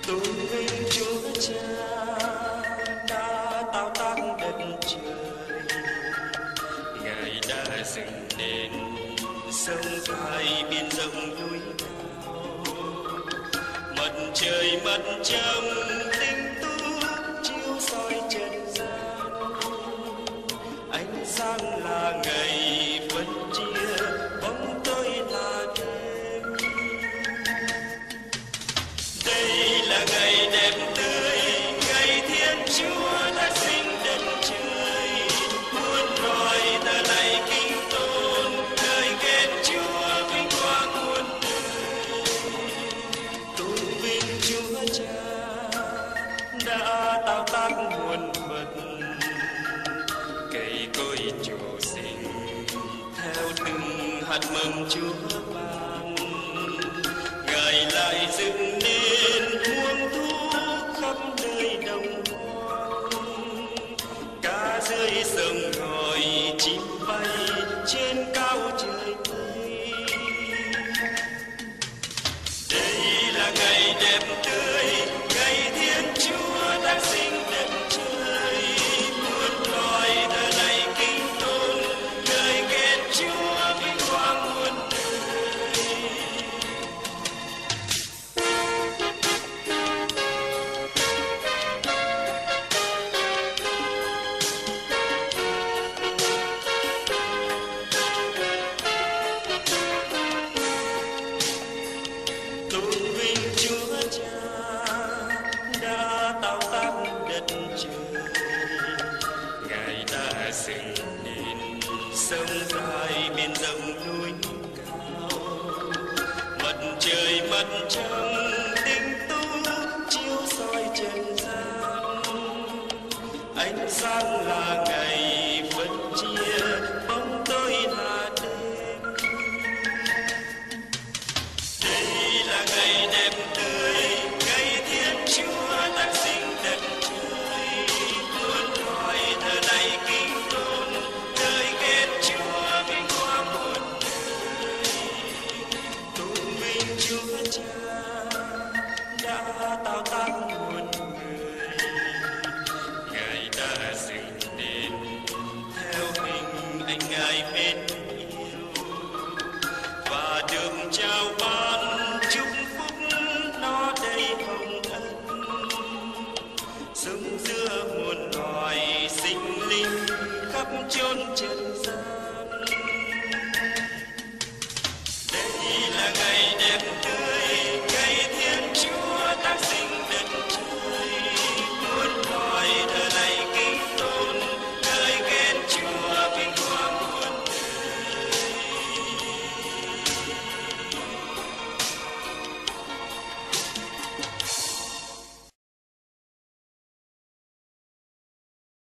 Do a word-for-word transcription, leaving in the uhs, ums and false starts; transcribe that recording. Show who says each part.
Speaker 1: tôn vinh Chúa Cha đã tạo tác đất trời. Ngài đã dựng nên sông dài biển rộng núi cao, mặt trời mặt trăng tinh tú chiếu soi trần gian. Ánh sáng là ngày phân chia, bóng tối là đêm. Đây là ngày đẹp tươi, ngày Thiên Chúa đã sinh đất trời. Muôn loài ta lạy kính tôn, lời khen Chúa vinh quang muôn đời. Tôn vinh Chúa Cha đã tạo tác muôn vật, cây cối chủ sinh theo từng hạt mầm Chúa ban. Ngài lại dựng nên muôn thú khắp nơi đồng hoang, cá dưới sông ngòi chim bay trên cao trời mây. Đây là ngày đẹp tươi, ngày Thiên Chúa đã sinh đất trời. Muôn loài ta lạy kính tôn, lời khen Chúa vinh quang muôn đời. Tôn vinh Chúa Cha đã tạo tác đất trời. Ngài đã dựng nên sông dài biển rộng núi cao, mặt trời mặt trăng